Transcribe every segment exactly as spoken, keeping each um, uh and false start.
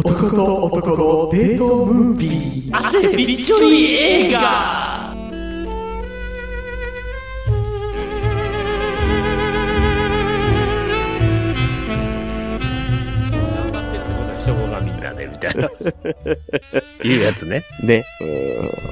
男と男のデートムービー。 汗びっちょり映画。しょうがみんなでみたいないうやつね。 ね。うん。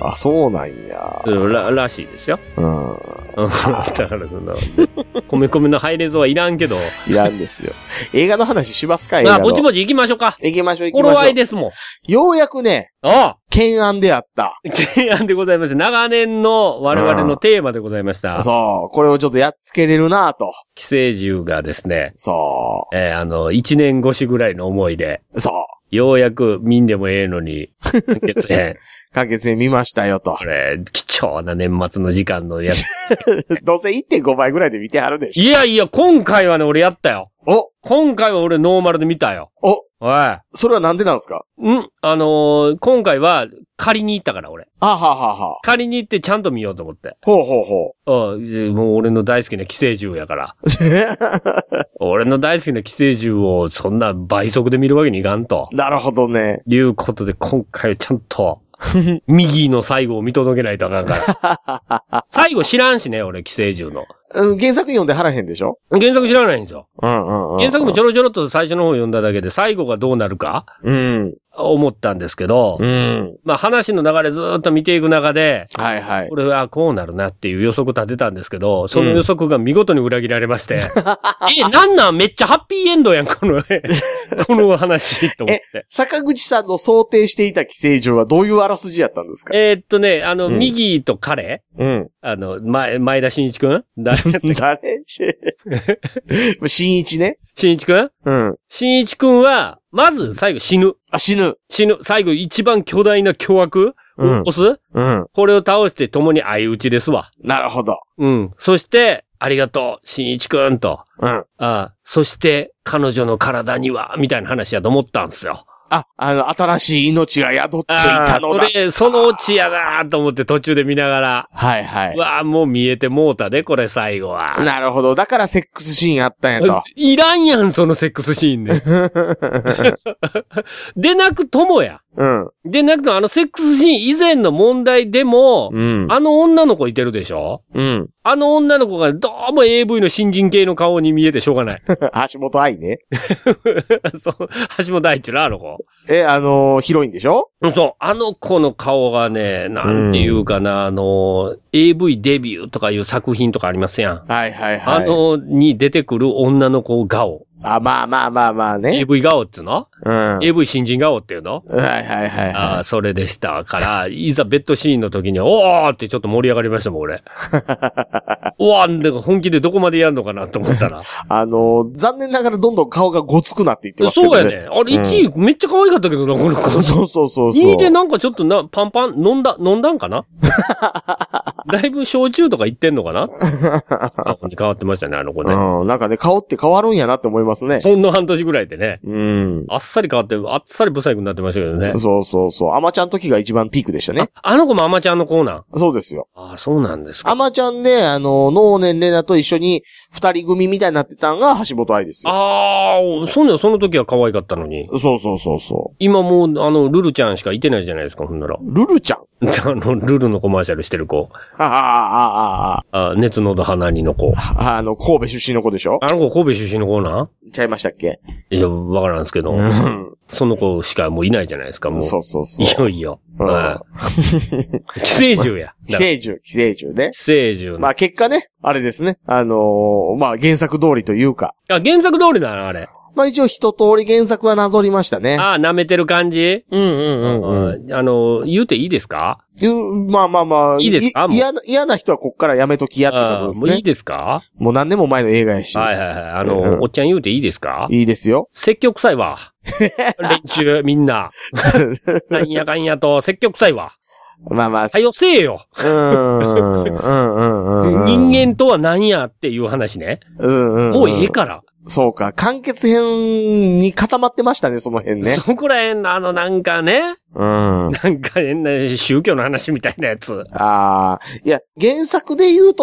あ、そうなんや。 うん、ら、らしいですよ。 うん。 だからその、米米のハイレゾはいらんけど。 いらんですよ。映画の話しますか？映画の。 あ、ぼちぼち行きましょうか。 行きましょう、行きましょう。 頃合いですもん。 ようやくね、 ああ懸案であった。 懸案でございました。長年の我々のテーマでございました。 うん、そう。これをちょっとやっつけれるなぁと。 寄生獣がですね。 そう。 えー、あの、一年越しぐらいの思いで。 そう。 ようやく見んでもええのに、完結編。 完結編見ましたよと。 これ、貴重な年末の時間のやつ。 どうせ いってんご 倍ぐらいで見てはるでしょ。 いやいや、今回はね、俺やったよ。 お今回は俺ノーマルで見たよ。 おおい。 それはなんでなんですか？ んあのー、今回は借りに行ったから俺。 あははは。 借りに行ってちゃんと見ようと思って。 ほうほうほう。うん、もう俺の大好きな寄生獣やから。俺の大好きな寄生獣をそんな倍速で見るわけにいかんと。 なるほどね。 いうことで今回はちゃんと、右の最後を見届けないとあかんから。最後知らんしね、俺寄生獣の。 うん、原作読んではらへんでしょ？ 原作知らないんですよ。 うんうんうん。 原作もちょろちょろっと最初の方読んだだけで、最後がどうなるかうん。 思ったんですけど、 うん。 まあ話の流れずーっと見ていく中で、 はいはい。 これはこうなるなっていう予測立てたんですけど、その予測が見事に裏切られまして、うん、え、なんなんめっちゃハッピーエンドやん、この、この話、と思って。 え、坂口さんの想定していた寄生獣はどういうあらすじやったんですか？ えー、っとね、あの、うん、右と彼うん。 あの、前、前田真一くん誰誰真一ね。 真一くんうん。真一くんは、まず最後死ぬ。 あ、死ぬ。 死ぬ。最後一番巨大な巨悪うん。押すうん。これを倒して共に相打ちですわ。 なるほど。 うん。そして、ありがとう、真一くんと。うん。ああ。そして、彼女の体には、みたいな話やと思ったんですよ。 あ、あの、新しい命が宿っていたのだ。 それ、そのオチやなと思って途中で見ながら。 はいはい。 うわぁ、もう見えてもうたで、これ最後は。 なるほど。だからセックスシーンあったんやと。 いらんやん、そのセックスシーンで。でなくともや。うん。でなくとも、あのセックスシーン以前の問題でも、うん、あの女の子いてるでしょ？うん。あの女の子がどうも エーブイ の新人系の顔に見えてしょうがない。 橋本愛ね。 そう、橋本愛っちゅうな、あの子。 え、あのー、ヒロインでしょ？ そう、あの子の顔がね、なんていうかな、うん、あの、エーブイ デビューとかいう作品とかありますやん。 はいはいはい。 あの、に出てくる女の子顔。 あ、まあまあまあまあね。 エーブイ 顔っていうの？うん。エーブイ 新人顔っていうの？ はいはいはい、はい。 ああ、それでしたから、いざベッドシーンの時に、おーってちょっと盛り上がりましたもん、俺。うわー、で本気でどこまでやんのかなと思ったら。 あのー、残念ながらどんどん顔がごつくなっていってますけどね。 そうやね。あれ、いちい、うん、めっちゃ可愛かったけどな、この子。 そうそうそうそう。 にいでなんかちょっとな、パンパン、飲んだ、飲んだんかなだいぶ焼酎とか言ってんのかな顔に変わってましたね、あの子ね。 うん、なんかね、顔って変わるんやなって思いますね。 そんな半年ぐらいでね。 うん。 あっさり変わって、あっさりブサイクになってましたけどね。 そうそうそう。アマちゃんの時が一番ピークでしたね。 あ、あの子もアマちゃんの子なん？ そうですよ。 ああ、そうなんですか。 アマちゃんで、あの、能年玲奈と一緒に二人組みたいになってたのが橋本愛ですよ。 ああ、そうね、その時は可愛かったのに。 そうそうそうそう。 今もう、あの、ルルちゃんしかいてないじゃないですか、ほんなら。 ルルちゃんあの、ルルのコマーシャルしてる子。 ああ、ああ、 ああ。熱のど鼻にの子。 あの、神戸出身の子でしょ？ あの子神戸出身の子なんちゃいましたっけ？ いや、わからんですけど。うん、その子しかもういないじゃないですか、もう。 そうそうそう。 いよいよ。うん。寄生獣や。 寄生獣、寄生獣ね。 寄生獣。 まあ結果ね、あれですね。あのー、まあ原作通りというか。 あ、原作通りなのあれ。 まあ一応一通り原作はなぞりましたね。 ああ、舐めてる感じ？ うんうんうん、 うん。あの、言うていいですか？ まあまあまあ。 いいですか？ 嫌な、嫌な人はこっからやめときやってことですね。 もういいですか？ もう何年も前の映画やし。 はいはいはい。あの、うん、おっちゃん言うていいですか？ いいですよ。 積極臭いわ。連中、みんな。なんやかんやと、積極臭いわ。 まあまあ。 はよせえよ。 うん。うんうんうん。 人間とは何やっていう話ね。 うんうん、うん。 もうええから。 そうか。完結編に固まってましたね、その辺ね。 そこら辺のあのなんかね。 うん。 なんか変な宗教の話みたいなやつ。 ああ。いや、原作で言うとね、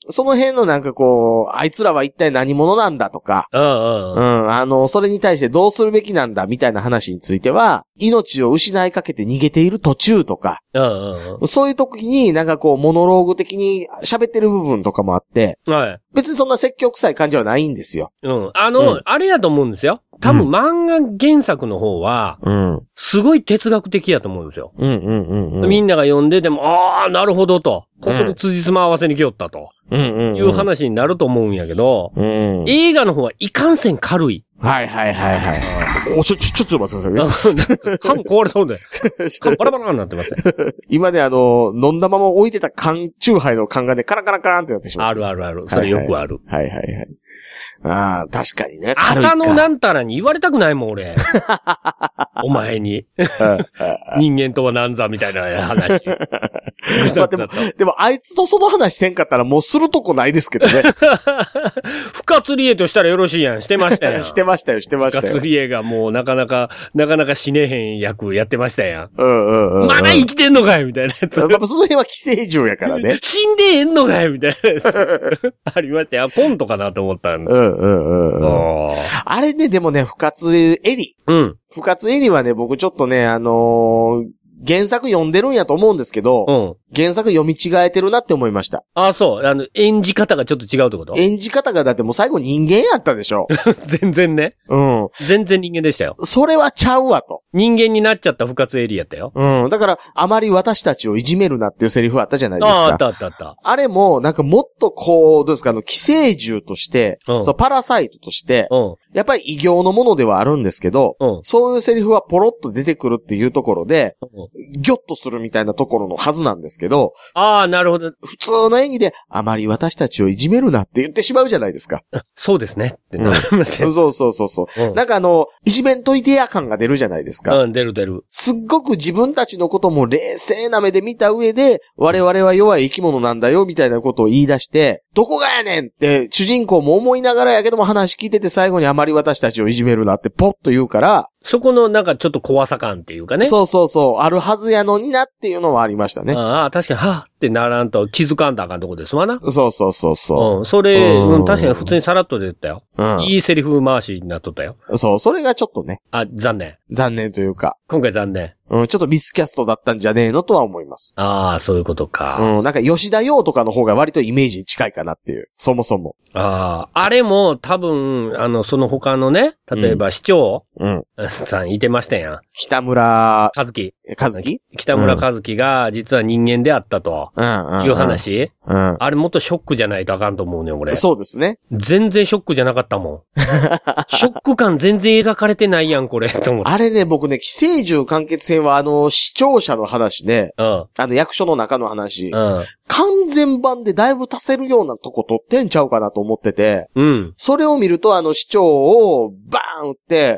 その辺のなんかこう、あいつらは一体何者なんだとか、 うんうん。 うん、あの、それに対してどうするべきなんだみたいな話については、命を失いかけて逃げている途中とか、 うんうんうん、 そういう時になんかこう、モノローグ的に喋ってる部分とかもあって、 はい。 別にそんな説教臭い感じはないんですよ。 うん。あの、うん、あれやと思うんですよ。多分漫画原作の方は、うん。すごい哲学的やと思うんですよ。 うんうんうんうん。 みんなが読んでても、ああ、なるほどと。ここで辻褄合わせに来よったと。うんうんうん。いう話になると思うんやけど、うん。映画の方はいかんせん軽い。 はいはいはいはい。お、ちょ、ちょ、ちょっと待ってくださいね。 缶壊れそうで。缶バラバラになってますね。 今ね、あの、飲んだまま置いてた缶、チューハイの缶がね、カラカラカランってなってしまう。 あるあるある。それよくある。 はいはいはい。ああ、確かにね。 朝のなんたらに言われたくないもん、俺。お前に。人間とは何ざみたいな話。 まあ、でも、でもあいつとその話せんかったらもうするとこないですけどね。 不活理恵としたらよろしいやん。してましたやん。 してましたよ、してましたよ。 不活理恵がもうなかなか、なかなか死ねへん役やってましたやん。 うんうんうん、うん。 まだ生きてんのかいみたいなやつ。 やっぱその辺は寄生獣やからね。 死んでへんのかいみたいなやつ。ありましたよ。コントかなと思ったんですよ。 うんうんうん、うん。あれね、でもね、不活エリ。 うん。 不活エリはね、僕ちょっとね、あのー、原作読んでるんやと思うんですけど、うん、原作読み違えてるなって思いました。 ああ、そう。あの、演じ方がちょっと違うってこと？ 演じ方がだってもう最後人間やったでしょ。 全然ね。 うん。 全然人間でしたよ。 それはちゃうわと。 人間になっちゃった不活エリやったよ。 うん。だから、あまり私たちをいじめるなっていうセリフあったじゃないですか。 ああ、あったあったあった。 あれも、なんかもっとこう、どうですか、あの、寄生獣として、うん、そう、パラサイトとして、うん、やっぱり異形のものではあるんですけど、うん、そういうセリフはポロッと出てくるっていうところで、うん、ギョッとするみたいなところのはずなんですけど、 ああ、なるほど。 普通の演技で、あまり私たちをいじめるなって言ってしまうじゃないですか。 そうですね。ってなりますよ。 そうそうそうそう、うん。なんかあの、いじめんといてや感が出るじゃないですか。 うん、出る出る。 すっごく自分たちのことも冷静な目で見た上で、我々は弱い生き物なんだよ、みたいなことを言い出して、どこがやねんって、主人公も思いながらやけども話聞いてて最後にあまり私たちをいじめるなってポッと言うから、 そこのなんかちょっと怖さ感っていうかね。 そうそうそう。あるはずやのになっていうのはありましたね。 ああ、確かに、はぁってならんと気づかんとあかんとこですわな。 そうそうそうそう。 うん。それ、うん、確かに普通にさらっと出てたよ。うん。いいセリフ回しになっとったよ。 そう、それがちょっとね。 あ、残念。 残念というか。 今回残念。 うん、ちょっとミスキャストだったんじゃねえのとは思います。 ああ、そういうことか。 うん、なんか吉田洋とかの方が割とイメージに近いかなっていう。そもそも。 ああ、あれも多分、あの、その他のね、例えば市長、うん、さんいてましたやん。 北村和樹。 和樹北村和樹が実は人間であったと。いう話、うんうんうん、あれもっとショックじゃないとあかんと思うね、俺。 そうですね。 全然ショックじゃなかったもん。ショック感全然描かれてないやん、これ。と思って。 あれね、僕ね、寄生獣完結編はあの、視聴者の話で、うん、あの、役所の中の話、うん、完全版でだいぶ足せるようなとこ取ってんちゃうかなと思ってて、うん、それを見るとあの、市長をバーン打って、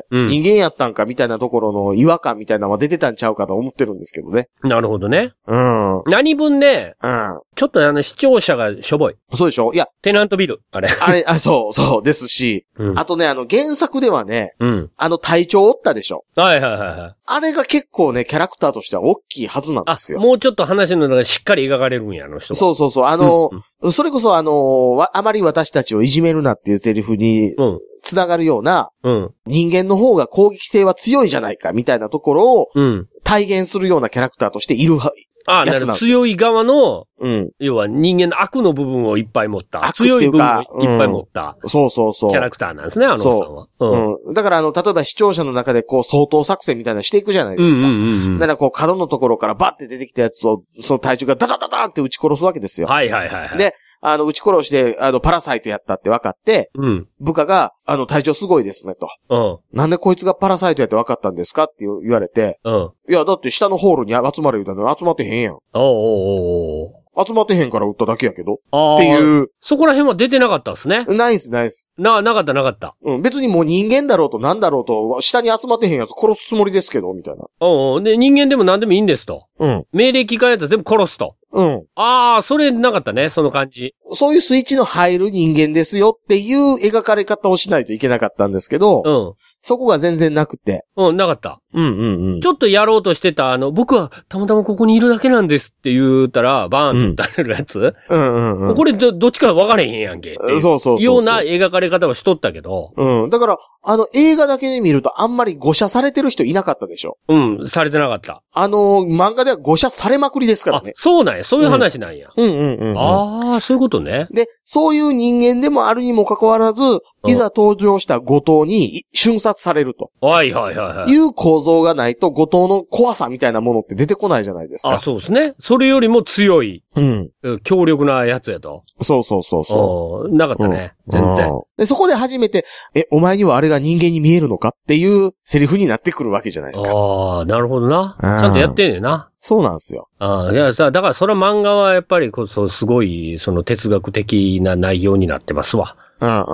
うん、人間やったんかみたいなところの違和感みたいなのは出てたんちゃうかと思ってるんですけどね。 なるほどね。 うん。 何分ね、うん、ちょっとあの、視聴者がしょぼい。 そうでしょ？いや。 テナントビル、あれ。 あれ、あ、そう、そうですし、うん、あとね、あの、原作ではね、うん、あの、隊長おったでしょ？ はいはいはいはい。 あれが結構ね、キャラクターとしては大きいはずなんですよ。 あ、もうちょっと話の中でしっかり描かれるんや、あの人は。 そうそうそう。あの、うんうん、それこそあの、あまり私たちをいじめるなっていうセリフに、うん、つながるような、うん、人間の方が攻撃性は強いじゃないかみたいなところを、うん、体現するようなキャラクターとしているは、 ああ、なるほど。強い側の、うん。要は人間の悪の部分をいっぱい持った。強い部分をいっぱい持った。 うん、そうそうそう。 キャラクターなんですね、あの人さんは。 う。うん。だからあの、例えば視聴者の中でこう、相当作戦みたいなのしていくじゃないですか。うんうんうんうん。だからこう、角のところからバッて出てきたやつを、その体重がダダダダって撃ち殺すわけですよ。 はいはいはい、はい。 で、あの、撃ち殺して、あの、パラサイトやったって分かって、うん。部下が、あの、体調すごいですね、と。うん。なんでこいつがパラサイトやって分かったんですかって言われて、うん。いや、だって下のホールに集まる言うたのに集まってへんやん。おうおうおう。集まってへんから撃っただけやけど。ああ。っていう。 そこら辺は出てなかったっすね。 ないっす、ないっす。 な、なかったなかった。 うん。別にもう人間だろうとなんだろうと、下に集まってへんやつ殺すつもりですけど、みたいな。 おうおう。で、人間でも何でもいいんですと。うん。命令聞かんやつは全部殺すと。 うん。 ああ、それなかったね、その感じ。 そういうスイッチの入る人間ですよっていう描かれ方をしないといけなかったんですけど、うん。そこが全然なくて。 うん、なかった。 うんうんうん。 ちょっとやろうとしてた、あの、僕はたまたまここにいるだけなんですって言ったら、バーンと打たれるやつ、うん、うんうんうん。これど、どっちか分かれへんやんけっていう。そうそうそうそう。ような描かれ方をしとったけど。 うん。だから、あの、映画だけで見るとあんまり誤写されてる人いなかったでしょ。 うん、されてなかった。 あの、漫画では誤写されまくりですからね。 あ、そうなんや。そういう話なんや。 うん、うん、うんうんうん。 ああ、そういうことね。 で、そういう人間でもあるにもかかわらず、いざ登場した後藤に瞬殺されると。 はいはいはいはい。 いう構造がないと後藤の怖さみたいなものって出てこないじゃないですか。 あ、そうですね。それよりも強い。うん。強力なやつやと。 そうそうそうそう。 なかったね。うん、全然。 で、そこで初めて、え、お前にはあれが人間に見えるのかっていうセリフになってくるわけじゃないですか。 ああ、なるほどな。ちゃんとやってんねんな。 そうなんですよ。 ああ、いやさ、だからそれ漫画はやっぱりこそすごい、その哲学的な内容になってますわ。 うんうんうんうん。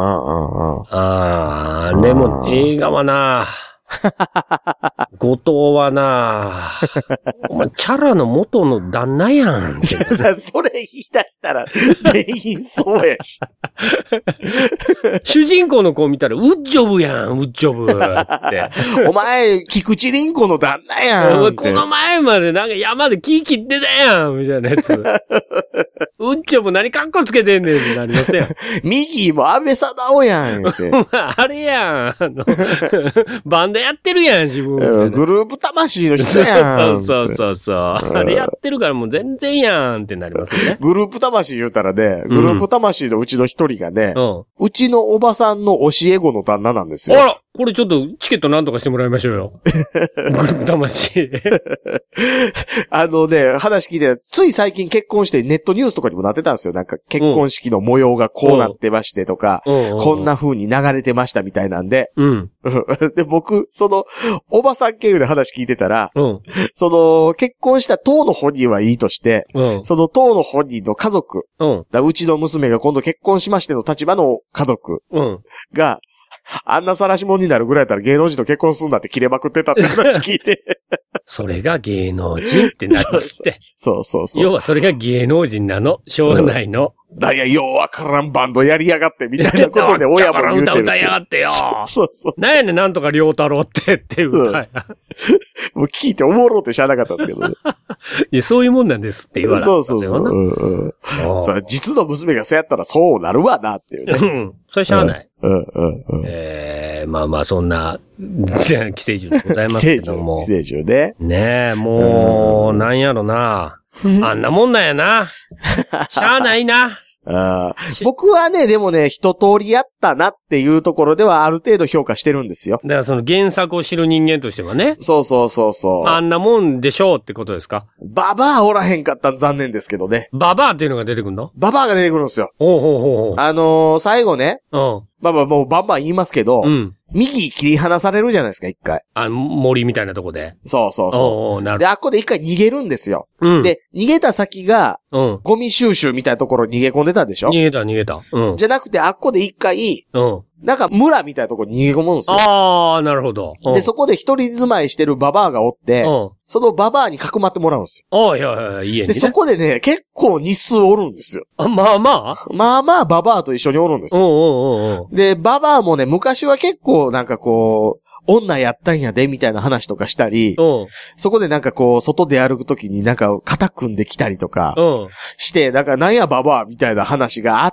ああ、でも映画はな、後藤はな、お前チャラの元の旦那やん。 それ言い出したら全員そうやし。 主人公の子を見たらウッジョブやん、ウッジョブって。 お前、菊池凛子の旦那やん。 この前までなんか山で木切ってたやん、みたいなやつ。ウッジョブ何カッコつけてんねんってなりますやん。 右も安倍貞夫やんって。 あれやん。あのバンドやってるやん、自分。 グループ魂の人やん。 そうそうそうそう。あれやってるからもう全然やんってなりますね。 グループ魂言うたらね、グループ魂のうちの一人がね、うん、うちのおばさんの教え子の旦那なんですよ。 あら、これちょっとチケットなんとかしてもらいましょうよ。グループ魂。 あのね、話聞いて、つい最近結婚してネットニュースとかにもなってたんですよ。なんか結婚式の模様がこうなってましてとか、うん、こんな風に流れてましたみたいなんで、うん、で、僕、その、おばさん経由で話聞いてたら、うん、その、結婚した当の本人はいいとして、うん、その当の本人の家族、うん、だうちの娘が今度結婚しましての立場の家族が、うん、あんな晒し者になるぐらいだったら芸能人と結婚するんだって切れまくってたって話聞いて。 それが芸能人ってなりますって。 そうそうそう。 要はそれが芸能人なの。将来の。 だいや、ようわからんバンドやりやがってみたいなことで親も言うてる。 歌歌いやがってよ。 そうそう。 なんやねん、なんとか良太郎ってっていう歌や、 うん。もう聞いておもろって知らなかったんですけどね。 いや、そういうもんなんですって言われたんですよ。 そうそうそう。うんうん。それ実の娘がそうやったらそうなるわなっていうね。 うん。それしゃあない。 うんうんうん。 えー、まあまあそんな、寄生獣でございますけども。 寄生獣ね。 ねえ、もう、なんやろな。あんなもんなんやな。しゃあないな。 あ僕はね、でもね、一通りやったなっていうところではある程度評価してるんですよ。 だからその原作を知る人間としてはね。 そうそうそうそう。 あんなもんでしょうってことですか？ ババアおらへんかったら残念ですけどね。 ババアっていうのが出てくるの？ ババアが出てくるんですよ。 おうほうほうほう。 あのー、最後ね。うん。まあまあもうバンバン言いますけど。うん。右切り離されるじゃないですか、一回。 あ、森みたいなとこで。 そうそうそう。 おー、なるほど。 で、あっこで一回逃げるんですよ。うん。で、逃げた先が、うん。ゴミ収集みたいなところに逃げ込んでたでしょ？ 逃げた、逃げた。うん。 じゃなくて、あっこで一回、うん。なんか村みたいなところに逃げ込むんですよ。 あー、なるほど。 で、そこで一人住まいしてるババアがおって、うん。そのババアに囲まってもらうんですよ。 ああ、いやいやいや、家に、ね。 で、そこでね、結構日数おるんですよ。 あ、まあまあまあまあ、ババアと一緒におるんですよ。 おうおうおうおう。 で、ババアもね、昔は結構なんかこう、女やったんやで、みたいな話とかしたり、うん、そこでなんかこう、外で歩くときになんか肩組んできたりとか、して、だからなんやババアみたいな話があって、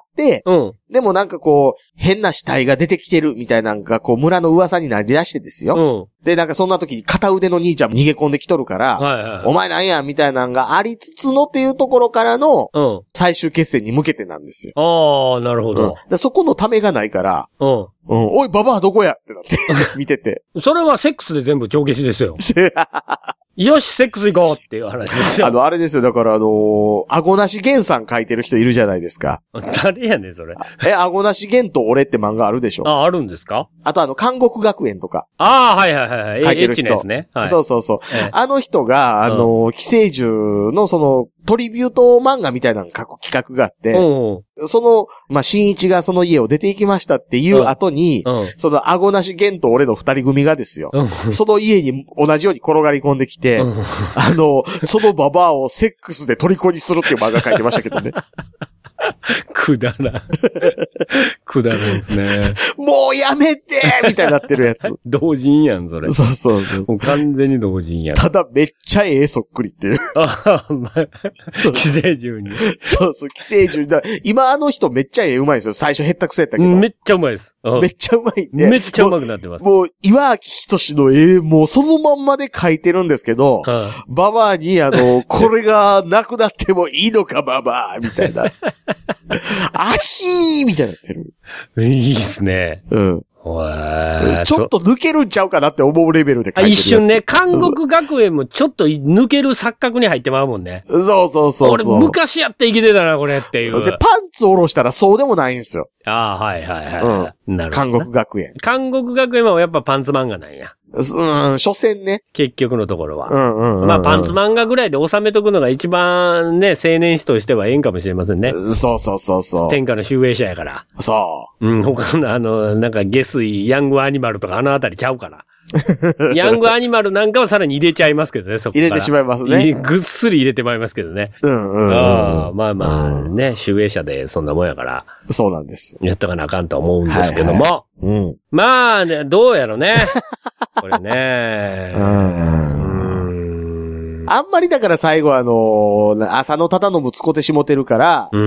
うん、でもなんかこう、変な死体が出てきてるみたいなのがこう、村の噂になり出してですよ。うん、で、なんかそんな時に片腕の兄ちゃん逃げ込んできとるから、はいはい、お前なんやみたいなのがありつつのっていうところからの、最終決戦に向けてなんですよ。 ああ、なるほど。 うん、そこのためがないから、うんうん、おい、ババアどこやってなって、見てて。 それはセックスで全部帳消しですよ。よし、セックス行こうっていう話ですよ。 あの、あれですよ。だから、あのー、あごなしげんさん書いてる人いるじゃないですか。 誰やねん、それ。 え、あごなしげんと俺って漫画あるでしょ？ あ、あるんですか？ あと、あの、監獄学園とか。 ああ、はいはいはい。書いてる人。エッチなやつね。 はい。そうそうそう。ええ、あの人が、あのー、寄生獣のその、 トリビュート漫画みたいなの書く企画があって、うん、その、まあ、新一がその家を出て行きましたっていう後に、うんうん、その顎なし玄と俺の二人組がですよ、うん、その家に同じように転がり込んできて、うん、あの、そのババアをセックスで虜にするっていう漫画書いてましたけどね。 くだらん。くだらんですね。 もうやめてみたいになってるやつ。 同人やん、それ。 そうそうそう。 もう完全に同人やん。 ただめっちゃええそっくりっていう。 ああ、まあ、寄生獣に。 そうそう、寄生獣だ。今あの人めっちゃええうまいですよ。最初へったくそやったけど。 めっちゃうまいです。 めっちゃうまいんで。 めっちゃうまくなってます。 もう、岩脇仁の絵、もうそのまんまで描いてるんですけど、はあ、ババアにあの、これがなくなってもいいのかババアみたいな。アヒーみたいになってる。 いいっすね。 うん。ちょっと抜けるんちゃうかなって思うレベルで書いてるやつ。 一瞬ね、韓国学園もちょっと抜ける錯覚に入ってまうもんね。 そうそうそうそう。 俺昔やって生きてたな、これっていう。 で、パンツ下ろしたらそうでもないんですよ。 ああ、はいはいはい。うん、なるほど。 韓国学園。 韓国学園はやっぱパンツ漫画なんや。 うん、所詮ね。 結局のところは。 うんうんうんうん、 まあパンツ漫画ぐらいで収めとくのが一番ね、青年誌としてはええんかもしれませんね。 そうそうそうそう。 天下の集英社やから。 そう。うん、他のあの、なんか下水、ヤングアニマルとかあのあたりちゃうから。ヤングアニマルなんかはさらに入れちゃいますけどね、そこから。 入れてしまいますね。 ぐっすり入れてまいりますけどね。 うんうん、うん。 ああ、まあまあね、集英社でそんなもんやから。 そうなんです。 やっとかなあかんと思うんですけども。はいはい、 うん。 まあ、ね、どうやろね。これね。うんあんまりだから最後あのー、浅野忠信使ってしもてるから、 うん、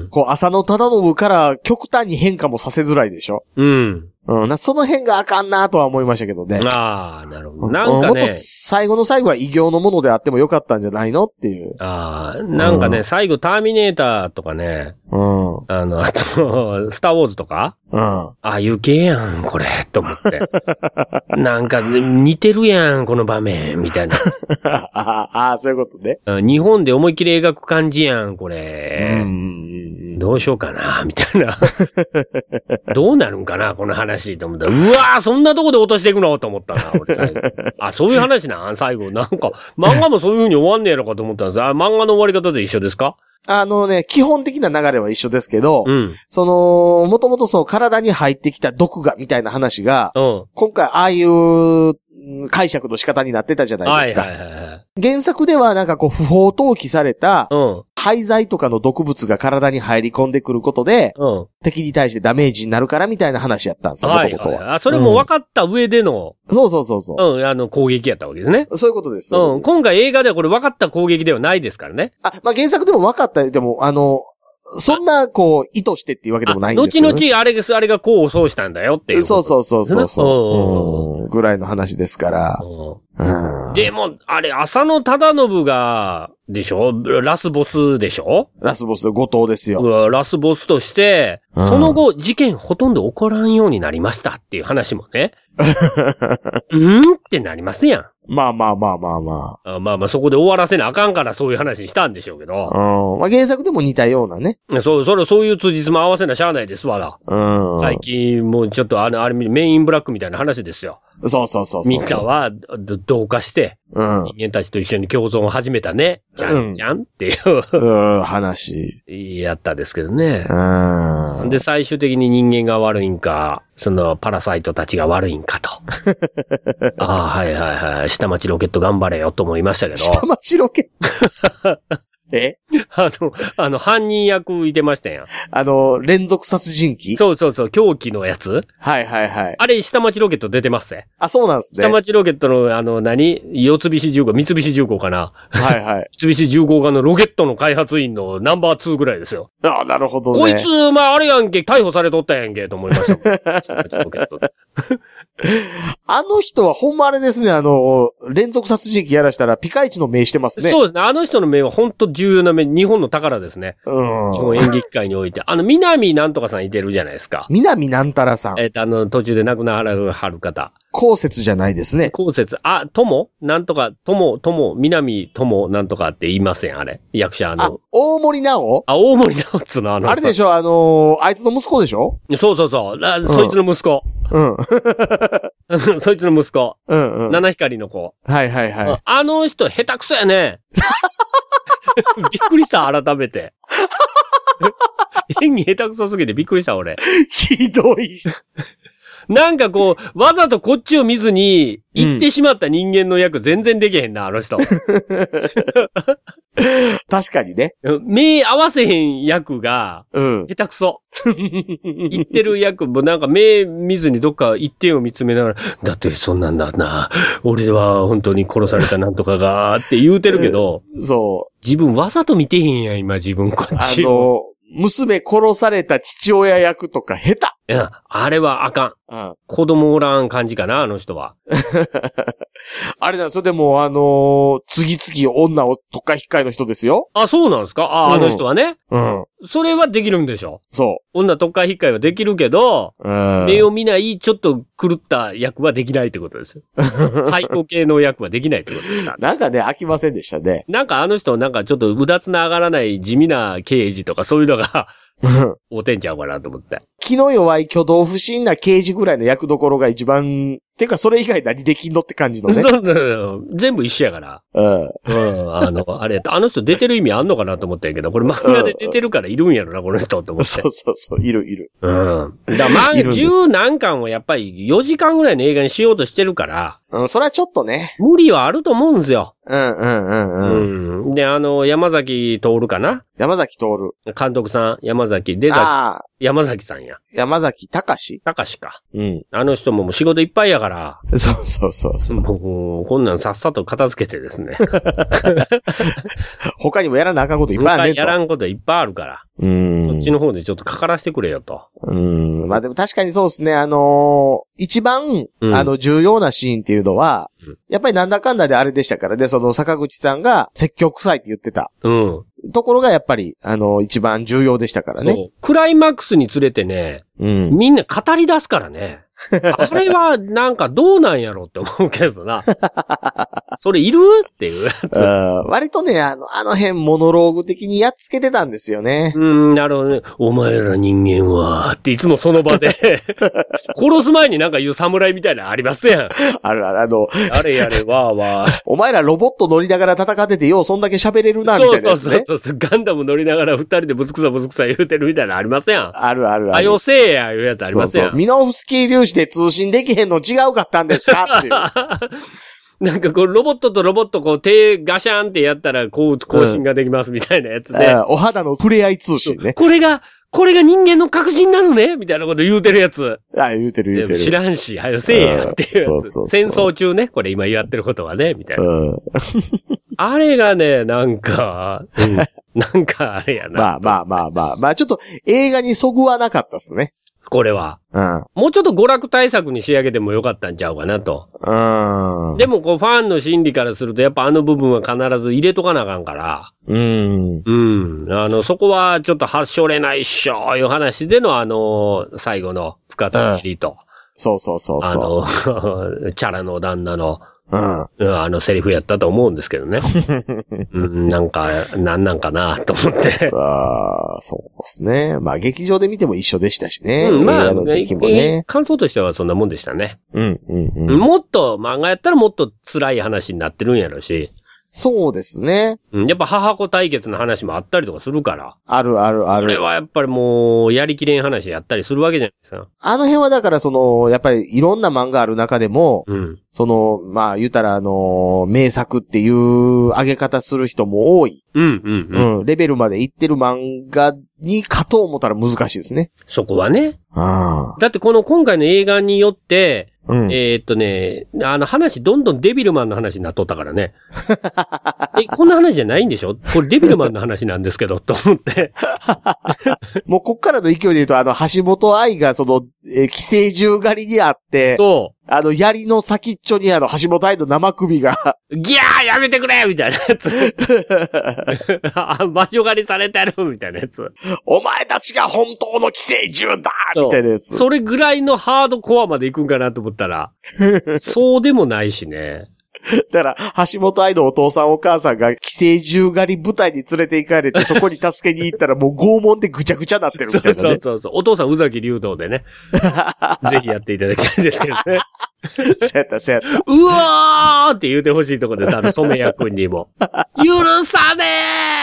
こう浅野忠信から極端に変化もさせづらいでしょ。 うん。 うん、その辺があかんなとは思いましたけどね。 ああ、なるほど。なんかね。もっと最後の最後は異形のものであってもよかったんじゃないのっていう。 ああ、なんかね、うん、最後ターミネーターとかね。 うん。 あの、あと、スターウォーズとかうん。ああ、余計やん、これ、と思って。なんか、似てるやん、この場面、みたいな。 ああ、そういうことね。 日本で思いっきり描く感じやん、これ。 うん。 どうしようかな、みたいな。どうなるんかな、この話、と思った。うわー、そんなとこで落としていくのと思ったな、俺最後。あ、そういう話な、最後。なんか、漫画もそういう風に終わんねえのかと思ったんです。あ、漫画の終わり方で一緒ですか？ あのね、基本的な流れは一緒ですけど、 うん、 その、もともとその体に入ってきた毒がみたいな話が、 うん、 今回ああいう解釈の仕方になってたじゃないですか。 はいはいはいはい、 原作ではなんかこう不法投棄された、 うん、 廃材とかの毒物が体に入り込んでくることで、 うん、 敵に対してダメージになるからみたいな話やったんですよ、 はいはいはい、元々は。あ、それも分かった上での、 うん、そうそうそうそう。 うん、あの、攻撃やったわけですね。 そういうことです。 うん、今回映画ではこれ分かった攻撃ではないですからね。 あ、まあ、原作でも分かった、でも、あの、そんな、こう、意図してっていうわけでもないんですけど、ね。 後々、あれが、あれがこうそうしたんだよっていう。 そうそうそうそうそう、うん。ぐらいの話ですから。 うん、でも、あれ、浅野忠信が、でしょ？ラスボスでしょ？ ラスボス、後藤ですよ。 ラスボスとして、うん、その後、事件ほとんど起こらんようになりましたっていう話もね。うんってなりますやん。 まあまあまあまあまあ。あまあまあ、そこで終わらせなあかんからそういう話にしたんでしょうけど。 うん。まあ原作でも似たようなね。 そう、それ、そういう通じつも合わせなしゃあないですわだ。 うん。 最近、もうちょっとあの、あれ、メインブラックみたいな話ですよ。 そうそうそうそう。 みんなは、同化して、 うん、 人間たちと一緒に共存を始めたね。じゃん、じゃんっていう、 うん、話。 やったですけどね。 うん。 で、最終的に人間が悪いんか、そのパラサイトたちが悪いんかと。ああ、はいはいはい。下町ロケット頑張れよと思いましたけど。 下町ロケットえあの、あの、犯人役いてましたやん。 あの、連続殺人鬼そうそうそう、狂気のやつはいはいはい。 あれ、下町ロケット出てますね。 あ、そうなんですね。 下町ロケットの、あの、何四菱重工、三菱重工かな。 はいはい。 三菱重工がのロケットの開発員のナンバーツーぐらいですよ。 ああ、なるほどね。 こいつ、まあ、あれやんけ、逮捕されとったやんけ、と思いました。下町ロケットで。 あの人はほんまあれですね、あの、連続殺人鬼やらしたらピカイチの目してますね。 そうですね。あの人の目は本当重要な目、日本の宝ですね。 うん。 日本演劇界において。あの、南なんとかさんいてるじゃないですか。 南なんたらさん。 えっと、あの、途中で亡くならはる方。 後節じゃないですね。 後節。あ、ともなんとか、とも、とも、南ともなんとかって言いません、あれ。役者あの。 あ、大森直あ、大森直っつのあの。 あれでしょ、あのー、あいつの息子でしょそうそうそう。あ、うん、そいつの息子。 うん。 そいつの息子。 うんうん。 七光の子。 はいはいはい。 あの人、下手くそやね。 びっくりした、改めて。演技下手くそすぎてびっくりした、俺。 ひどい。 なんかこう、わざとこっちを見ずに、行ってしまった人間の役全然できへんな、あの人。 確かにね。 目合わせへん役が、うん。下手くそ。言ってる役もなんか目見ずにどっか一点を見つめながら、だってそんなんだな。俺は本当に殺されたなんとかが、って言うてるけど、 そう。 自分わざと見てへんやん、今自分こっち。 あの、娘殺された父親役とか下手。 いや、あれはあかん。うん、子供おらん感じかな、あの人は。 あれだ、それでもあのー、次々女をとっかひっかいの人ですよ。 あ、そうなんですかあ、うん、あの人はね。 うん。 それはできるんでしょ。 そう。 女とっかひっかいはできるけど、うん、目を見ない、ちょっと狂った役はできないってことですよ。最高系の役はできないってことでした。 なんかね、飽きませんでしたね。 なんかあの人、なんかちょっとうだつな上がらない地味な刑事とかそういうのが、おてんちゃうかなと思って。 気の弱い挙動不審な刑事ぐらいの役どころが一番、てかそれ以外何できんのって感じのね。 全部一緒やから。 うん。 うん。あの、あれ、あの人出てる意味あんのかなと思ったんやけど、これ漫画で出てるからいるんやろな、この人と思って。 そうそうそう、いるいる。 うん。だから漫画十何巻をやっぱりよじかんぐらいの映画にしようとしてるから、 うん、それはちょっとね。 無理はあると思うんですよ。 うんうんうんうん。 うん。で、あの、山崎徹かな山崎徹。 監督さん、山崎、出崎。ああ。山崎さんや。 山崎隆隆か。 うん。 あの人ももう仕事いっぱいやから。 そうそうそうそう。 もう、こんなんさっさと片付けてですね。 他にもやらなあかんこといっぱいあるね。 やらんこといっぱいあるから。うん。そっちの方でちょっとかからしてくれよと。 うん。まあでも確かにそうですね。あのー、一番、うん、あの、重要なシーンっていうのは、うん、やっぱりなんだかんだであれでしたからね、その坂口さんが説教臭いって言ってた。うん。ところがやっぱり、あの、一番重要でしたからね。そう。 クライマックスにつれてね、うん、みんな語り出すからね。あれはなんかどうなんやろって思うけどな。それいるっていうやつ。 割とね、あの、あの辺モノローグ的にやっつけてたんですよね。 うん、なるほどね。お前ら人間は、っていつもその場で、殺す前になんか言う侍みたいなのありますやん。 あるある、あの、 あれやれ、わーわー。 お前らロボット乗りながら戦っててようそんだけ喋れるな、みたいなやつね。 そうそうそうそう。ガンダム乗りながら二人でぶつくさぶつくさ言うてるみたいなのありますやん。 あるあるある。 あよせえや、いうやつありますやん。そうそう。 ミノフスキー粒子で通信できへんの違うかったんですかっていう。 なんかこう、ロボットとロボットこう手ガシャンってやったらこう、更新ができますみたいなやつで。 うん、お肌の触れ合い通信ね。 これが、これが人間の革新なのねみたいなこと言うてるやつ。 あ、言うてる言うてる。 知らんし、はよせえやっていうやつ。そうそうそう。戦争中ね、これ今やってることはね、みたいな。うん、あれがね、なんか、うん、なんかあれやな。 まあまあまあまあ。まあちょっと映画にそぐわなかったっすね。 これは。うん。もうちょっと娯楽対策に仕上げてもよかったんちゃうかなと。うん。でもこうファンの心理からするとやっぱあの部分は必ず入れとかなあかんから。うん。うん。あの、そこはちょっと発症れないっしょいう話でのあの、最後の深津キリと、うん。 そうそうそうそう。 あの、チャラの旦那の。うん。あのセリフやったと思うんですけどね。うん、なんか、なんなんかなと思って。 ああ、そうですね。まあ劇場で見ても一緒でしたしね。うん、まあ、ね、 感想としてはそんなもんでしたね。 うん、うん、うん。 もっと、漫画やったらもっと辛い話になってるんやろし。 そうですね。 うん。やっぱ母子対決の話もあったりとかするから。 あるあるある。 それはやっぱりもう、やりきれん話やったりするわけじゃないですか。 あの辺はだからその、やっぱりいろんな漫画ある中でも、うん。その、まあ言うたらあの、名作っていう上げ方する人も多い。 うんうんうん。 うん。レベルまでいってる漫画にかと思ったら難しいですね。 そこはね。 ああ。 だってこの今回の映画によって、うん、えー、っとね、あの話どんどんデビルマンの話になっとったからね。え、こんな話じゃないんでしょこれデビルマンの話なんですけど、と思って。 もうこっからの勢いで言うと、あの、橋本愛がその、えー、寄生獣狩りにあって、 そう。 あの、槍の先っちょにあの、橋本愛の生首が。 ギャーやめてくれみたいなやつ。場所狩りされてるみたいなやつ。 お前たちが本当の寄生獣だみたいなやつ。 それぐらいのハードコアまで行くんかなと思ったら、そうでもないしね。 だから、橋本愛のお父さんお母さんが寄生獣狩り部隊に連れて行かれて、そこに助けに行ったらもう拷問でぐちゃぐちゃなってるみたいな、ね。 そうそうそう。お父さん宇崎竜道でね。ぜひやっていただきたいんですけどね。 そうやった、そうやった。 うわーって言うてほしいところです。あの、染谷くんにも。許さね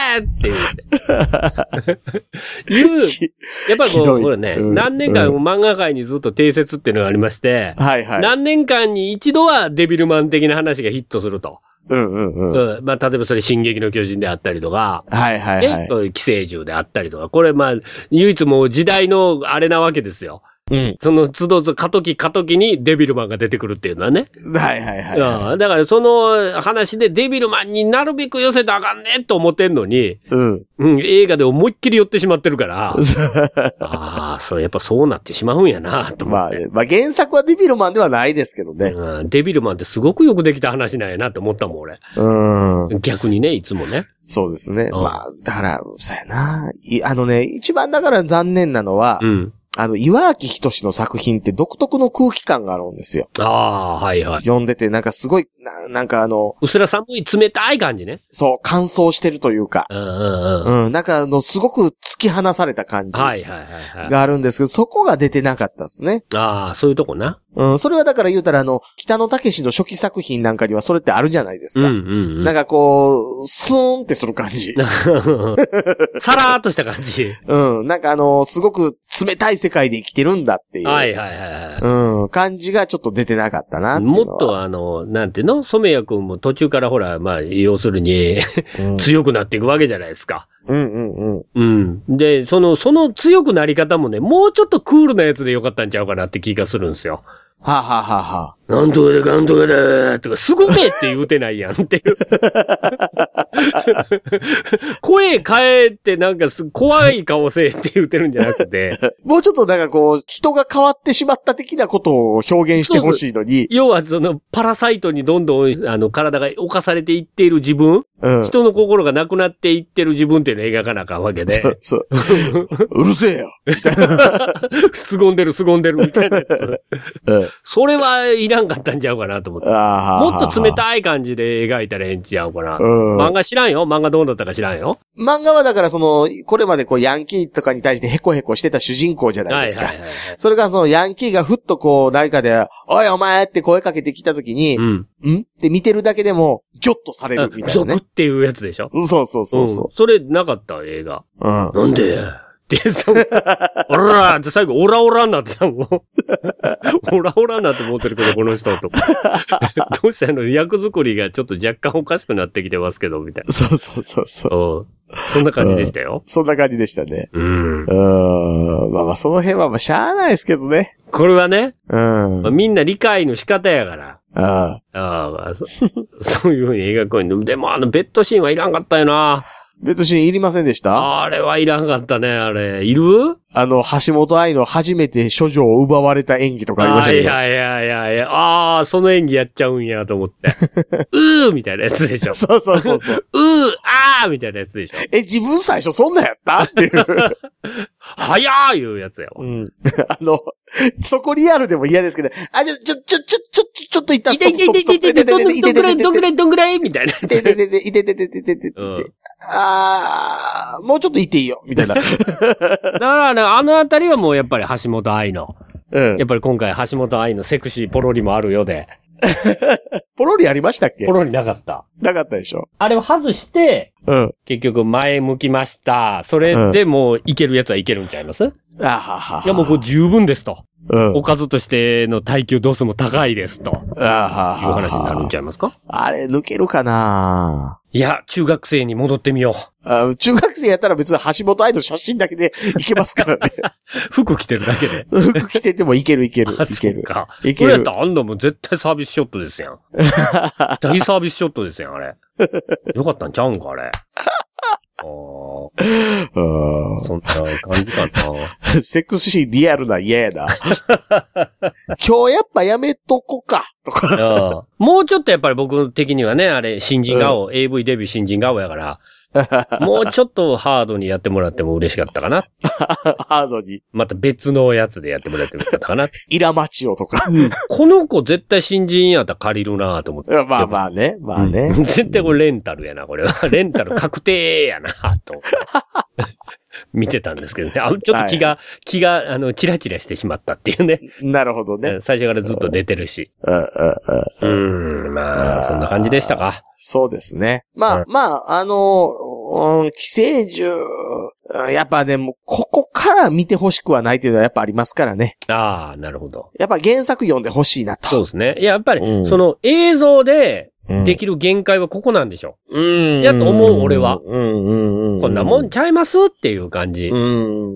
って言って。言う、やっぱりこう、これね、うん、何年間漫画界にずっと定説っていうのがありまして、 うん、はいはい。 何年間に一度はデビルマン的な話がヒットすると。 うんうんうん。 うん。まあ、例えばそれ、進撃の巨人であったりとか、 はいはいはい。 寄生獣であったりとか、これ、まあ、唯一もう時代のあれなわけですよ。うん。その都度過渡期過渡期にデビルマンが出てくるっていうのはね。 はいはいはい、はい。 だからその話でデビルマンになるべく寄せたらあかんねと思ってんのに、うん。うん、映画で思いっきり寄ってしまってるから、ああ、それやっぱそうなってしまうんやなと思って。 まあ、まあ原作はデビルマンではないですけどね。 うん、デビルマンってすごくよくできた話なんやなって思ったもん俺。うん。逆にね、いつもね。 そうですね。うん、まあ、だから、そうやな。あのね、一番だから残念なのは、うん。あの、岩脇仁の作品って独特の空気感があるんですよ。 ああ、はいはい。 読んでて、なんかすごい、な、なんかあの、 うすら寒い冷たい感じね。 そう、乾燥してるというか。うんうんうん。うん、なんかあの、すごく突き放された感じ。はいはいはいはい。があるんですけど、そこが出てなかったですね。 ああ、そういうとこな。 うん、それはだから言うたらあの、北野武の初期作品なんかにはそれってあるじゃないですか。うんうんうん。なんかこう、スーンってする感じ。 さらーっとした感じ。 うん、なんかあの、すごく冷たい世界で生きてるんだっていう。はいはいはいはい。うん、感じがちょっと出てなかったな。 もっとあの、なんていうの？染谷くんも途中からほら、まあ、要するに、うん、強くなっていくわけじゃないですか。うんうんうん。うん。で、その、その強くなり方もね、もうちょっとクールなやつでよかったんちゃうかなって気がするんですよ。 はあ、はあはあはあ、なんとかだかんとかだとか、すごめって言うてないやんっていう。声変えてなんかす怖い顔せえって言うてるんじゃなくて。 もうちょっとなんかこう、人が変わってしまった的なことを表現してほしいのに。 要はそのパラサイトにどんどんあの体が侵されていっている自分、うん、人の心がなくなっていってる自分っていうのを描かなあかんわけで。そうそう。 うるせえよみたいな。 凄んでる凄んでるみたいなやつ。うんそれはいらんかったんちゃうかなと思って。もっと冷たい感じで描いたらええんちゃうかな。うん、漫画知らんよ漫画どうだったか知らんよ漫画はだからその、これまでこうヤンキーとかに対してヘコヘコしてた主人公じゃないですか。はいはいはいはい、それがそのヤンキーがふっとこう、誰かで、おいお前って声かけてきたときに、うん、んって見てるだけでも、ギョッとされるみたいなね。 ゾクっていうやつでしょそうそうそうそう、うん。 それなかった映画。うん。なんでって、そう、おらーって最後、オラオラになってたもん。オラオラになって思ってるけど、この人と。どうしたの役作りがちょっと若干おかしくなってきてますけど、みたいな。 そうそうそうそう。 うん。そんな感じでしたよ。 そんな感じでしたね。うん。うん。まあまあ、その辺はまあ、しゃあないですけどね。 これはね。うん。まあ、みんな理解の仕方やから。ああ。ああ、まあそ、そういう風に描くんで。でも、あの、ベッドシーンはいらんかったよな。 ベッドシーンいりませんでした？ あれはいらんかったね、あれ。いる？ あの、橋本愛の初めて処女を奪われた演技とかありましたよ。 いやいやいやいや、ああ、その演技やっちゃうんやと思って。うーみたいなやつでしょ。 そうそうそうそう。 うー、あーみたいなやつでしょ。 え、自分最初そんなんやったっていう。 早ーいうやつやわ。うん。 あの、そこリアルでも嫌ですけど、あ、ちょ、ちょ、ちょ、ちょ、ちょ、ちょっと一旦。 いていていていていていて、どんぐらい、どんぐらい、どんぐらいみたいなやつ。いていていていていていていていていて。あー、もうちょっといていいよ、みたいな。だからね、あのあたりはもうやっぱり橋本愛の。うん。やっぱり今回橋本愛のセクシーポロリもあるようで。 ポロリありましたっけ？ ポロリなかった。 なかったでしょ。 あれを外して、うん。結局前向きました。それでもういけるやつはいけるんちゃいます？うん、あはは。いやもうこれ十分ですと。うん。おかずとしての耐久度数も高いですと。あはは。いう話になるんちゃいますか？ あれ抜けるかないや、中学生に戻ってみよう。 あ中学生やったら別に橋本愛の写真だけでいけますからね。 服着てるだけで。 服着ててもいけるいける。いける。 か。いける。それやったらあんなもん絶対サービスショットですやん。大サービスショットですやん、あれ。よかったんちゃうんか、あれ。ああ。そんな感じかな。 セクシーリアルな嫌やな。今日やっぱやめとこか。とかもうちょっとやっぱり僕的にはね、あれ、新人顔、うん、エーブイ デビュー新人顔やから、もうちょっとハードにやってもらっても嬉しかったかな。 ハードにまた別のやつでやってもらっても嬉しかったかな。 イラマチオとか。 うん、この子絶対新人やったら借りるなと思って。 まあまあね、まあね。 うん、絶対これレンタルやな、これは。レンタル確定やなと思って。見てたんですけどね。あちょっと気が、はい、気が、あの、チラチラしてしまったっていうね。 なるほどね。 最初からずっと出てるし。うん、うん、まあ、そんな感じでしたか。 そうですね。まあ、まあ、あの、 うん、寄生獣、やっぱでも、ここから見てほしくはないというのはやっぱありますからね。 ああ、なるほど。 やっぱ原作読んでほしいなと。 そうですね。いや、やっぱり、うん、その映像で、できる限界はここなんでしょ。うん。やと思う、俺は。うんうんうん。こんなもんちゃいますっていう感じ。うん。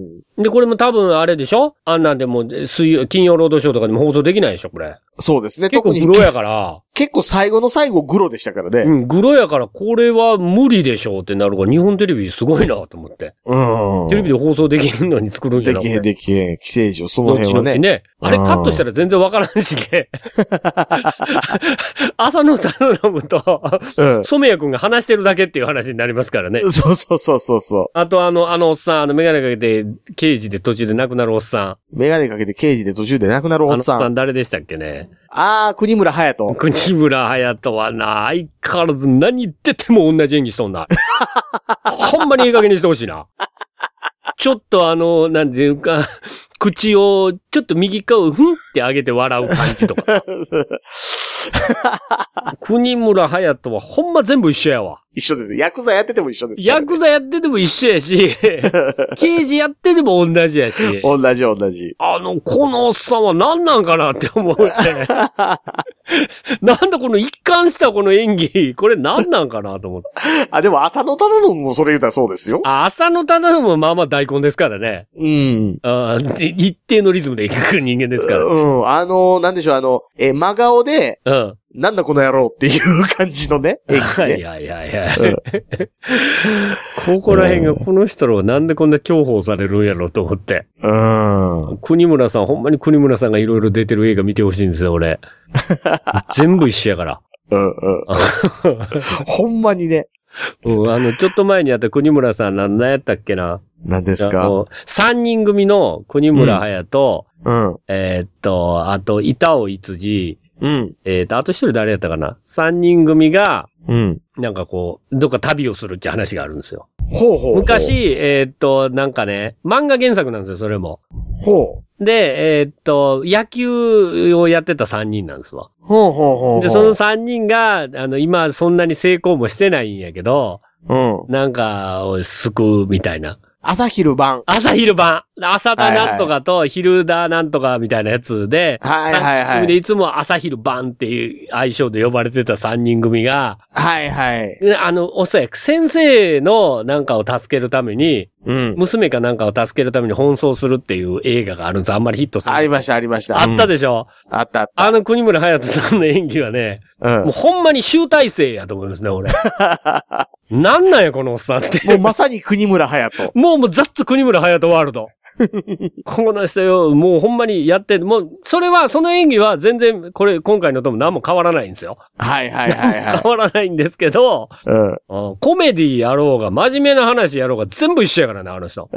で、これも多分あれでしょ？あんなんでも、水曜、金曜ロードショーとかでも放送できないでしょ、これ。 そうですね。 結構グロやから。 結構最後の最後グロでしたからね。 うん、グロやからこれは無理でしょうってなるから、日本テレビすごいなと思って。うん。テレビで放送できるのに作るんじゃなくて。 できへん、できへん。寄生獣、その辺はね。 後々ね。あれカットしたら全然わからんしね。浅野忠信と、染谷くんが話してるだけっていう話になりますからね。 そうそうそうそうそう。 あとあの、あのおっさん、あのメガネかけて、刑事で途中で亡くなるおっさん。メガネかけて刑事で途中で亡くなるおっさん。 あのおっさん誰でしたっけね。 あー、国村隼人。 国村隼人はな、相変わらず何言ってても同じ演技しとんな。ほんまにいい加減にしてほしいな。ちょっとあの、なんていうか、口をちょっと右側をふんって上げて笑う感じとか。国村隼人はほんま全部一緒やわ。 一緒です。ヤクザやってても一緒です、 ね。ヤクザやってても一緒やし、刑事やってても同じやし。 同じ同じ。 あの、このおっさんは何なんかなって思って。なんだこの一貫したこの演技、これ何なんかなと思って。 あ、でも浅野忠信もそれ言うたらそうですよ。 あ、浅野忠信もまあまあ大根ですからね。うん。あ一定のリズムでいく人間ですから。 うん。あの、なんでしょう、あの、え、真顔で、うん。なんだこの野郎っていう感じのね。 ねはいはいはいはい。うん、ここら辺がこの人らはなんでこんな重宝されるんやろうと思って。うん。国村さん、ほんまに国村さんがいろいろ出てる映画見てほしいんですよ、俺。全部一緒やから。うんうん。 ほんまにね。 うん、あの、ちょっと前にやった国村さん、なんだやったっけな。 何ですか？ 三人組の国村隼人、うん、うん、えー、っと、あと、板尾一次、うん。えっと、あと一人誰やったかな？三人組が、うん。なんかこう、どっか旅をするって話があるんですよ。ほうほうほう。昔、えー、っと、なんかね、漫画原作なんですよ、それも。ほう。で、えー、っと、野球をやってた三人なんですわ。ほうほうほう。で、その三人が、あの、今そんなに成功もしてないんやけど、うん。なんか、を救うみたいな。 朝昼晩。 朝昼晩。朝だなんとかと昼だなんとかみたいなやつで、はいはいはい。でいつも朝昼晩っていう愛称で呼ばれてた三人組が、はいはい。あの、おそらく先生のなんかを助けるために、うん。娘かなんかを助けるために奔走するっていう映画があるんです。あんまりヒットする。 ありましたありました。 あったでしょ、 うん、あったあった。 あの国村隼人さんの演技はね、うん。もうほんまに集大成やと思いますね、俺。なんなんや、このおっさんって。 もうまさに国村隼人。 もうもうザッツ国村隼人ワールド。この人よ、もうほんまにやって、もう、それは、その演技は全然、これ、今回のとも何も変わらないんですよ。 はいはいはい、はい。 変わらないんですけど、うん、コメディやろうが、真面目な話やろうが、全部一緒やからね、あの人。うん、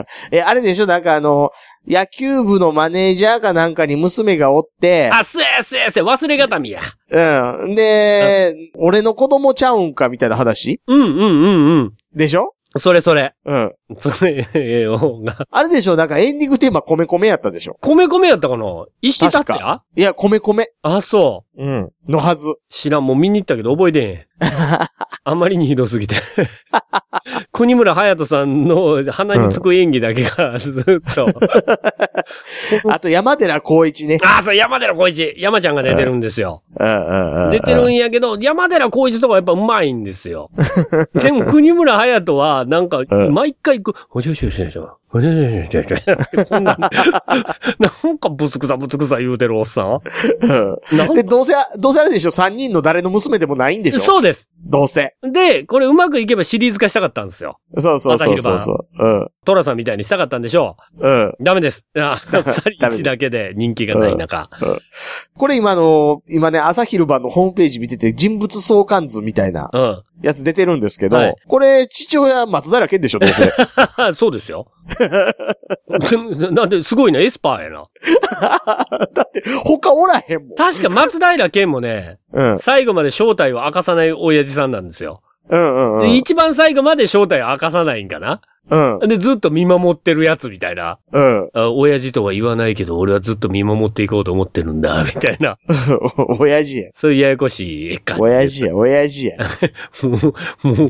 え、あれでしょ、なんかあの、野球部のマネージャーかなんかに娘がおって、 あ、すやすやすや、忘れがたみや。 うん。で、俺の子供ちゃうんかみたいな話？ うんうんうんうん。 でしょ？ それそれ。うん。それ、ええよが。 あれでしょ、なんかエンディングテーマ米米やったでしょ。 米米やったかな？石達也？ いや、米米。 あ、そう。 うん。のはず。 知らん、もう見に行ったけど覚えてへん。あまりにひどすぎて。国村隼人さんの鼻につく演技だけがずっと。 うん、あと山寺宏一ね。 あ、そう、山寺宏一。山ちゃんが出てるんですよ。出てるんやけど、山寺宏一とかやっぱ上手いんですよ。でも国村隼人は、なんか、毎回行く、ほしょしょしょしょ。ほしょしょしょしょ。こんなん、なんかブツクサブツクサ言うてるおっさん。 うん、で、どうせ、どうせあれでしょ、三人の誰の娘でもないんでしょ。 そうです。 どうせ。 で、これうまくいけばシリーズ化したかったんですよ。 そうそうそうそうそう。うん。 トラさんみたいにしたかったんでしょう。うん。ダメです。あ、さりいちだけで人気がない中。うんうん、 これ今の、今ね、朝昼晩のホームページ見てて、人物相関図みたいな。うん。やつ出てるんですけど、はい、これ、父親松平健でしょ、どうせ。 そうですよ。なんで、すごいな、エスパーやな。 だって、他おらへんもん。 確か松平健もね、うん、最後まで正体を明かさない親父さんなんですよ。うんうんうん、一番最後まで正体を明かさないんかな。うん。で、ずっと見守ってるやつみたいな。うん。あ、親父とは言わないけど、俺はずっと見守っていこうと思ってるんだ、みたいな。 親父や。 そういうややこしい感じ。 親父や、親父や。 もう、もう、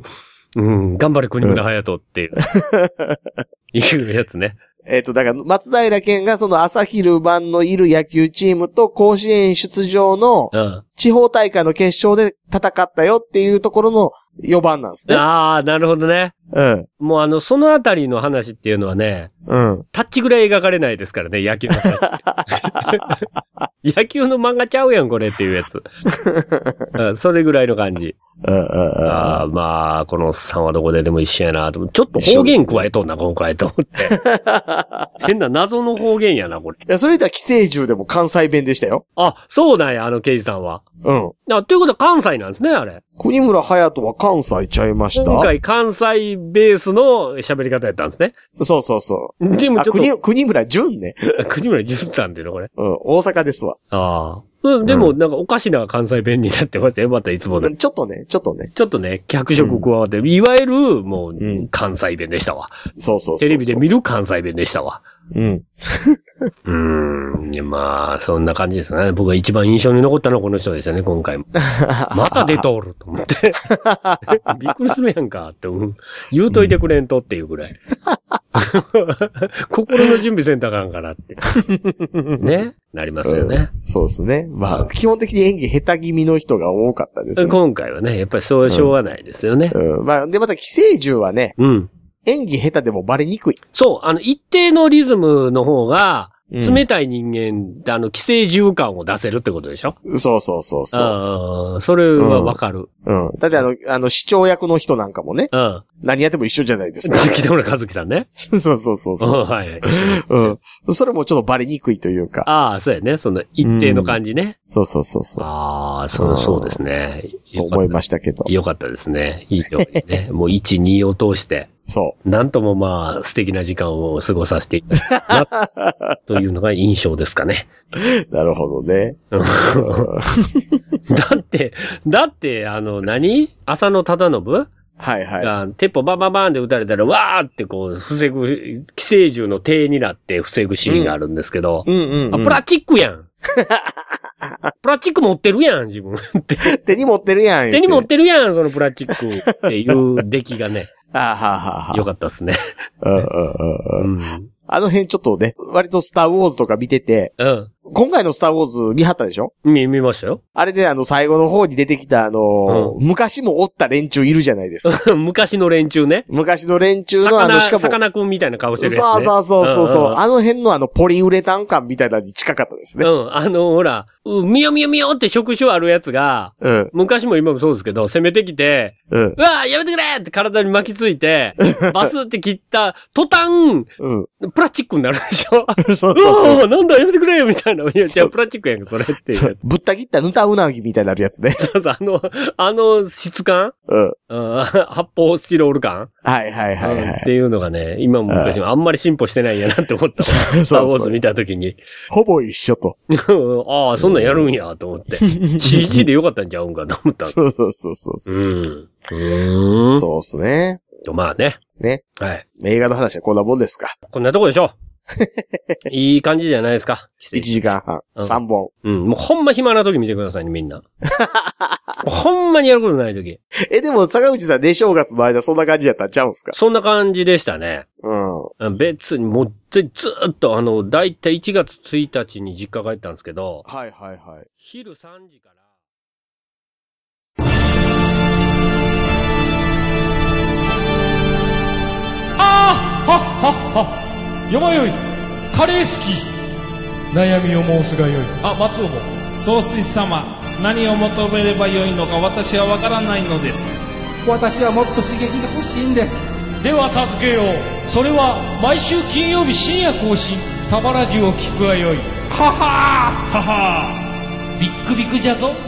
うん、頑張れ国村隼人っていう、うん、いうやつね。 えっと、だから、松平健がその朝昼晩のいる野球チームと甲子園出場の地方大会の決勝で戦ったよっていうところのよばんなんですね。 ああ、なるほどね。うん。もうあの、そのあたりの話っていうのはね、うん。タッチぐらい描かれないですからね、野球の話。野球の漫画ちゃうやん、これっていうやつ。うん、それぐらいの感じ。うんうんうん、あまあ、このおっさんはどこででも一緒やなと。ちょっと方言加えとんな、今回と思って。変な謎の方言やな、これ。 いや、それでは寄生獣でも関西弁でしたよ。 あ、そうなんや、あの刑事さんは。うん。あ、ということは関西なんですね、あれ。 国村隼人は関西ちゃいました。 今回関西ベースの喋り方やったんですね。 そうそうそう。でもちょっと。国、国村淳ね。 国村淳さんっていうの、これ。 うん、大阪ですわ。 ああ。うん、でも、なんかおかしな関西弁になってますよ、またいつもね。 ちょっとね、ちょっとね。 ちょっとね、脚色加わって、うん、いわゆる、もう、うん、関西弁でしたわ。 そうそうそうそう。 テレビで見る関西弁でしたわ。 うん。 うーん、まあ、そんな感じですね。僕が一番印象に残ったのはこの人ですよね、今回も。また出とると思って。びっくりするやんかって、うん、言うといてくれんとっていうぐらい。心の準備せんとあかんからって。ね。なりますよね、 うん。そうですね。まあ、基本的に演技下手気味の人が多かったですね。 今回はね、やっぱりそうしょうがないですよね。 うん。うん、まあ、で、また寄生獣はね。うん。演技下手でもバレにくい。 そう、あの、一定のリズムの方が、冷たい人間、うん、あの、寄生獣感を出せるってことでしょ？ そうそうそうそう。 ああ、それはわかる、 うん。うん。だってあの、あの、市長役の人なんかもね。うん。何やっても一緒じゃないですか。 北村和樹さんね。 そうそうそうそう。 はい。 うん。それもちょっとバレにくいというか。 ああ、そうやね。その一定の感じね。 うん、そうそうそうそう。 ああ、そう、そうですね。 思いましたけど。 よかったですね。いいよね。もういち、にを通して。 そう。 なんともまあ、素敵な時間を過ごさせていただいたな、というのが印象ですかね。 なるほどね。だって、だって、あの、何？浅野忠信？ はいはい。 が、鉄砲バンバンバンで撃たれたら、わーってこう、防ぐ、寄生獣の手になって防ぐシーンがあるんですけど、うんうんうんうん、あプラスチックやん。プラスチック持ってるやん、自分。 手に持ってるやん。 手に持ってるやん、そのプラスチックっていう出来がね。 あははは。 よかったっすね。 うんうんうんうん。あの辺ちょっとね、割とスターウォーズとか見てて、うん。今回のスターウォーズ見張ったでしょ？ 見、見ましたよ。 あれであの最後の方に出てきたあの、うん、昔もおった連中いるじゃないですか。 昔の連中ね。 昔の連中のあの、しかも。 さかなクンみたいな顔してるやつね。 そうそうそうそう。うんうん、あの辺のあのポリウレタン感みたいなのに近かったですね。 うん。あの、ほら、うみよみよみよって触手あるやつが、うん。昔も今もそうですけど、攻めてきて、うん。うわーやめてくれって体に巻きついて、バスって切った途端、うん。プラスチックになるでしょ？そうそうそう。うわーなんだやめてくれよみたいな。いや、じゃあプラスチックやんか、それっていう。 ぶった切ったぬたうなぎみたいになるやつね。 そうそう、あの、あの質感？うん。発泡スチロール感？ はいはいはい、はい。 っていうのがね、今も昔もあんまり進歩してないんやなって思った。スターウォーズ見たときに。 ほぼ一緒と。 ああ、そんなんやるんや、と思って。シージー でよかったんちゃうんかと思った。 そうそうそうそう。うん。うん。そうっすね。 と、まあね。 ね。はい。映画の話はこんなもんですか。 こんなとこでしょ。いい感じじゃないですか。 いちじかんはん、うん、さんぼん。うん。もうほんま暇な時見てくださいね、みんな。ほんまにやることない時。 え、でも坂口さん、寝正月の間そんな感じやったんちゃうんすか？ そんな感じでしたね。うん。別にもうずーっとあの、だいたいいちがつついたちに実家帰ったんですけど。 はいはいはい。 昼さんじから。 あーはっはっはよまよい、カレー好き。悩みを申すがよい。あ、松尾も。 総帥様、何を求めればよいのか私はわからないのです。 私はもっと刺激が欲しいんです。 では助けよう。それは毎週金曜日深夜更新、サバラジュを聞くがよい。ははーははービックビックじゃぞ。